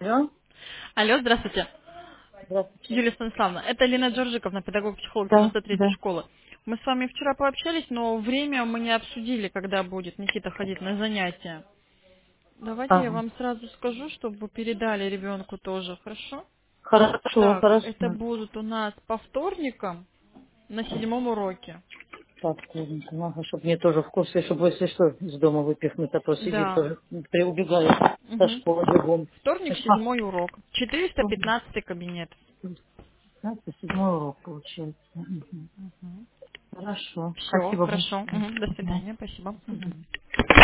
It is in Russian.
Алло? Алло, здравствуйте. Здравствуйте. Юлия Станиславовна, это Лена Джорджиковна, педагог-психолог Да, 93-й да. школы. Мы с вами вчера пообщались, но время мы не обсудили, когда будет Никита ходить на занятия. Давайте я Ага. вам сразу скажу, чтобы вы передали ребенку тоже, хорошо? Хорошо, Так, это хорошо. будут у нас по вторникам на 7-м уроке. Так, ладненько, ага, чтобы мне тоже в курсе, чтобы, если что, из дома выпихнуть, а то сидит Да. тоже, убегает со Угу. школы бегом. Вторник, Ага. 7-й урок. Помню. 415-й кабинет. Знаете, 7 урок получается. Мгм. Хорошо. Все, Спасибо хорошо. большое. Мгм. До Ага. свидания, спасибо. До Мгм. свидания.